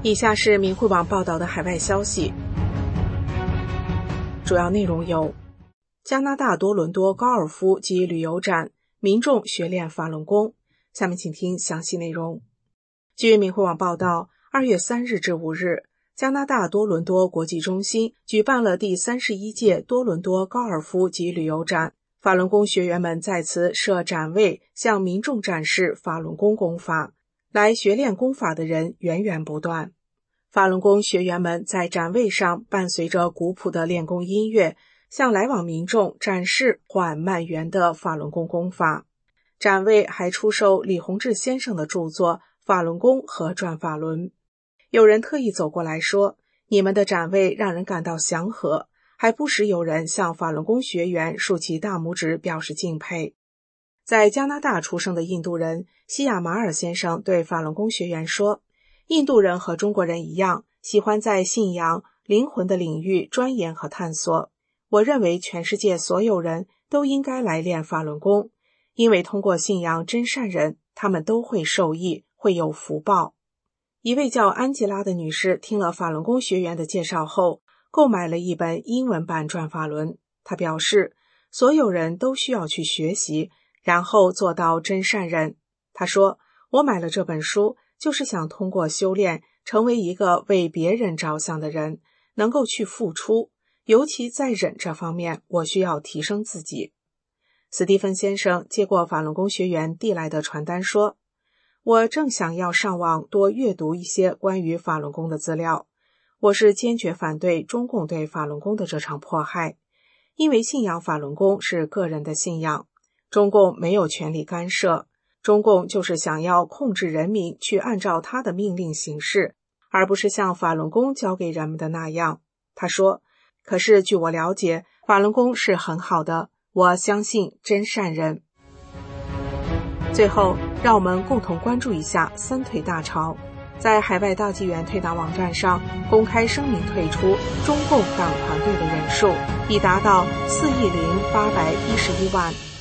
以下是明慧网报道的海外消息，主要内容有：加拿大多伦多高尔夫及旅游展，民众学练法轮功。下面请听详细内容。据明慧网报道，2月3日至5日，加拿大多伦多国际中心举办了第31届多伦多高尔夫及旅游展，法轮功学员们在此设展位，向民众展示法轮功功法。来学练功法的人源源不断。法轮功学员们在展位上伴随着古朴的练功音乐，向来往民众展示缓慢圆的法轮功功法。展位还出售李洪志先生的著作《法轮功和转法轮》。有人特意走过来说，你们的展位让人感到祥和，还不时有人向法轮功学员竖起大拇指表示敬佩。在加拿大出生的印度人西亚马尔先生对法轮功学员说，印度人和中国人一样，喜欢在信仰、灵魂的领域钻研和探索。我认为全世界所有人都应该来练法轮功，因为通过信仰真善人，他们都会受益，会有福报。一位叫安吉拉的女士听了法轮功学员的介绍后，购买了一本英文版转法轮。她表示，所有人都需要去学习，然后做到真善人。她说，我买了这本书，就是想通过修炼成为一个为别人着想的人，能够去付出，尤其在忍这方面，我需要提升自己。斯蒂芬先生接过法轮功学员递来的传单说，我正想要上网多阅读一些关于法轮功的资料。我是坚决反对中共对法轮功的这场迫害，因为信仰法轮功是个人的信仰，中共没有权利干涉。中共就是想要控制人民去按照他的命令行事，而不是像法轮功教给人们的那样。他说，可是据我了解，法轮功是很好的，我相信真善人。最后，让我们共同关注一下三退大潮。在海外大纪元退党网站上公开声明退出中共党团队的人数已达到4.811亿。